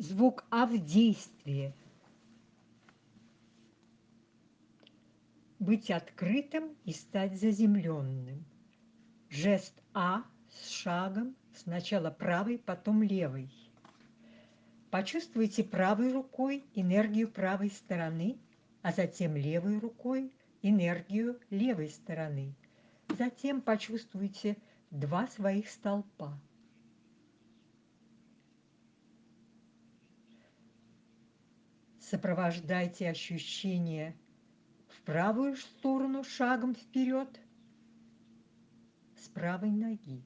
Звук «а» в действии. Быть открытым и стать заземленным. Жест «а» с шагом, сначала правой, потом левой. Почувствуйте правой рукой энергию правой стороны, а затем левой рукой энергию левой стороны. Затем почувствуйте два своих столпа. Сопровождайте ощущение в правую сторону шагом вперед с правой ноги.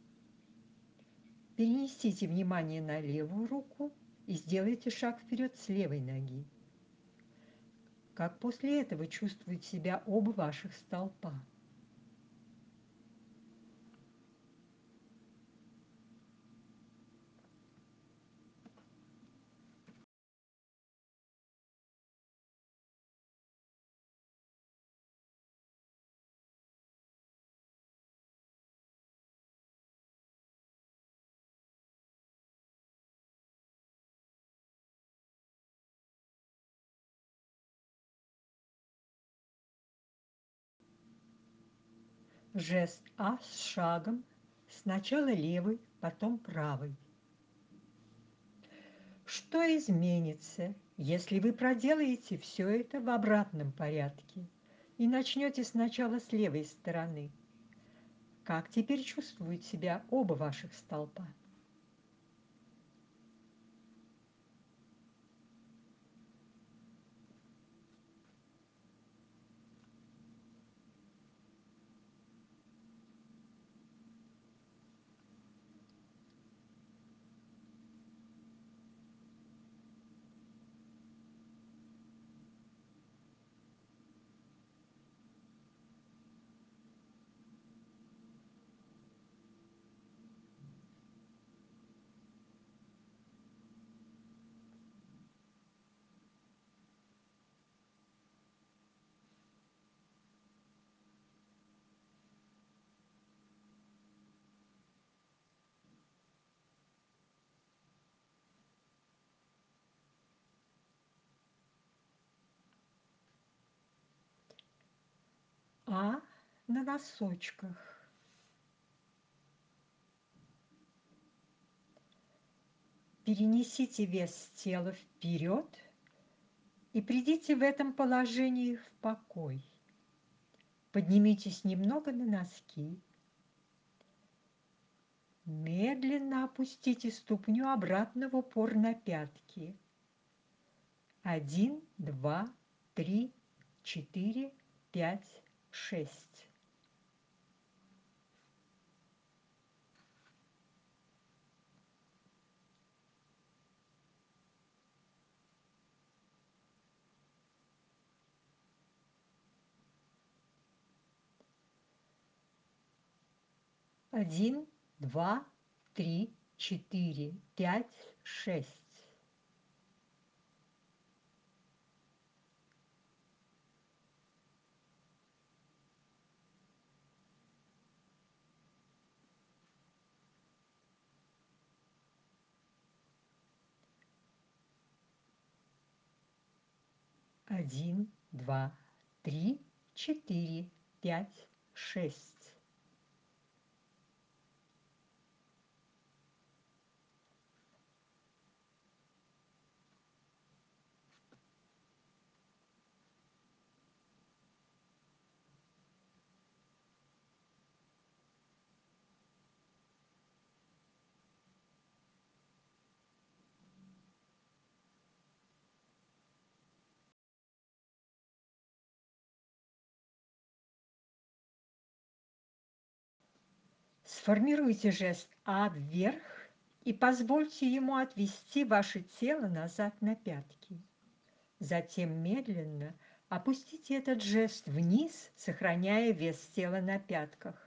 Перенесите внимание на левую руку и сделайте шаг вперед с левой ноги. Как после этого чувствуют себя оба ваших столпа? Жест «а» с шагом, сначала левый, потом правый. Что изменится, если вы проделаете все это в обратном порядке и начнете сначала с левой стороны? Как теперь чувствуют себя оба ваших столпа? «А» на носочках. Перенесите вес тела вперед и придите в этом положении в покой. Поднимитесь немного на носки. Медленно опустите ступню обратно в упор на пятки. 1, 2, 3, 4, 5, 6. Один, два, три, четыре, пять, шесть. Один, два, три, четыре, пять, шесть. Сформируйте жест «А» вверх и позвольте ему отвести ваше тело назад на пятки. Затем медленно опустите этот жест вниз, сохраняя вес тела на пятках.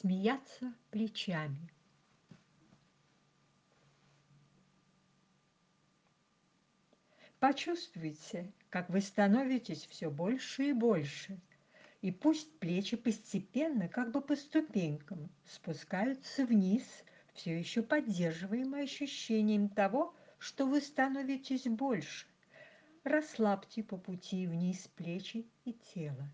смеяться плечами. Почувствуйте, как вы становитесь все больше и больше, и пусть плечи постепенно, как бы по ступенькам, спускаются вниз, все еще поддерживаемые ощущением того, что вы становитесь больше. Расслабьте по пути вниз плечи и тело.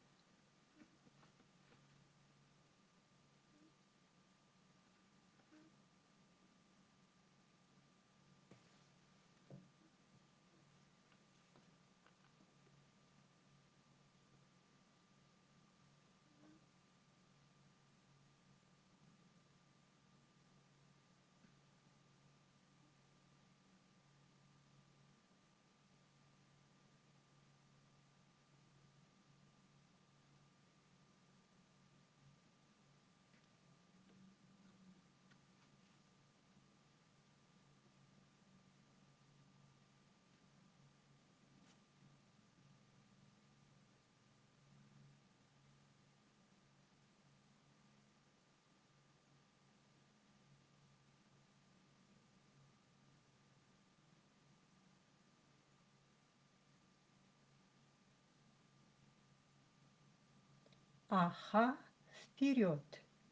Аха, вперед.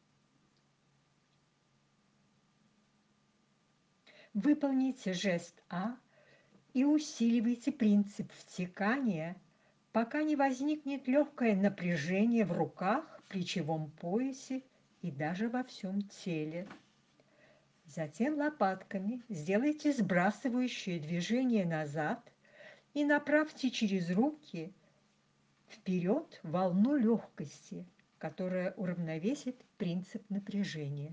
Выполните жест А и усиливайте принцип втекания, пока не возникнет легкое напряжение в руках, плечевом поясе и даже во всем теле. Затем лопатками сделайте сбрасывающее движение назад и направьте через руки вперед волну легкости, которая уравновесит принцип напряжения.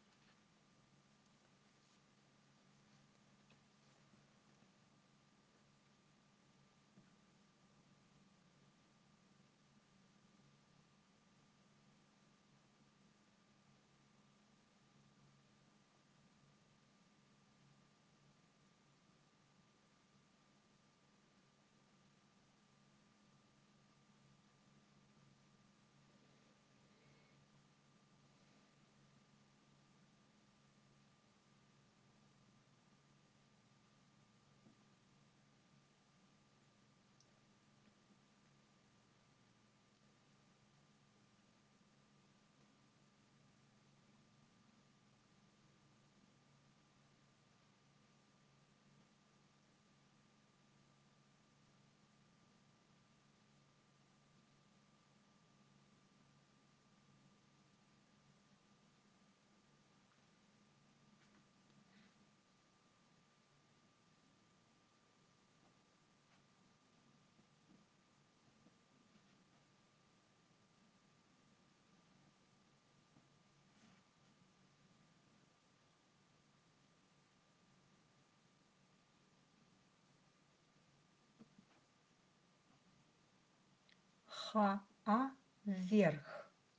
Ха-а вверх.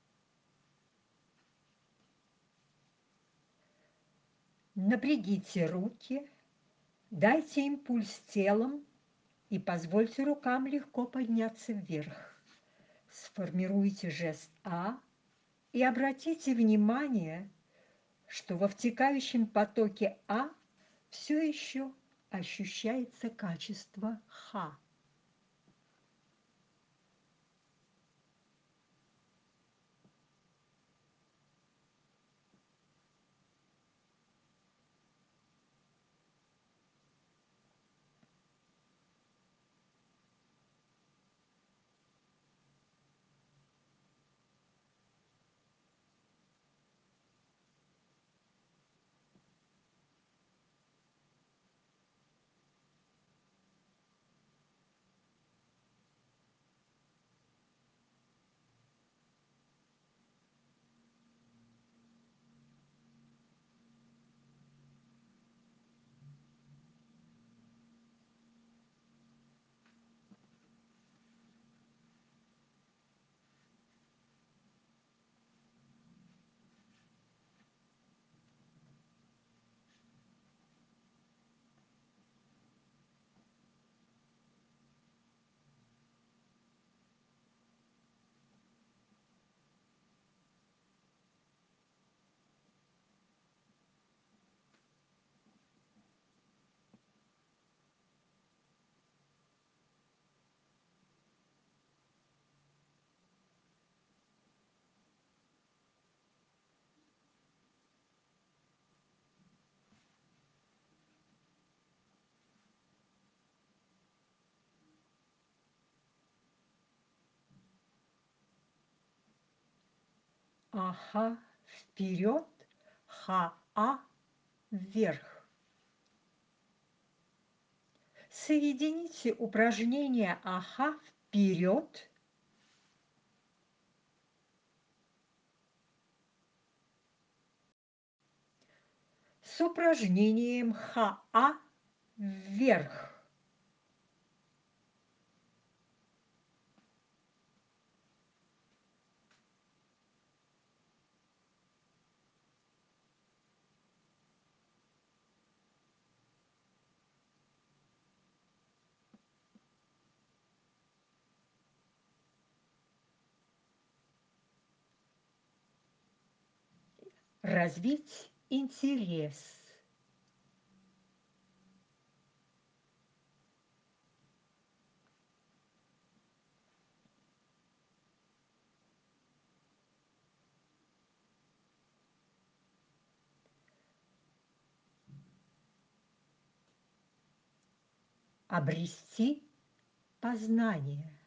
Напрягите руки, дайте импульс телом и позвольте рукам легко подняться вверх. Сформируйте жест А и обратите внимание, что во втекающем потоке А все еще ощущается качество Ха. Аха вперед, ха-а вверх. Соедините упражнение аха вперед с упражнением ха-а вверх. Развить интерес. Обрести познание.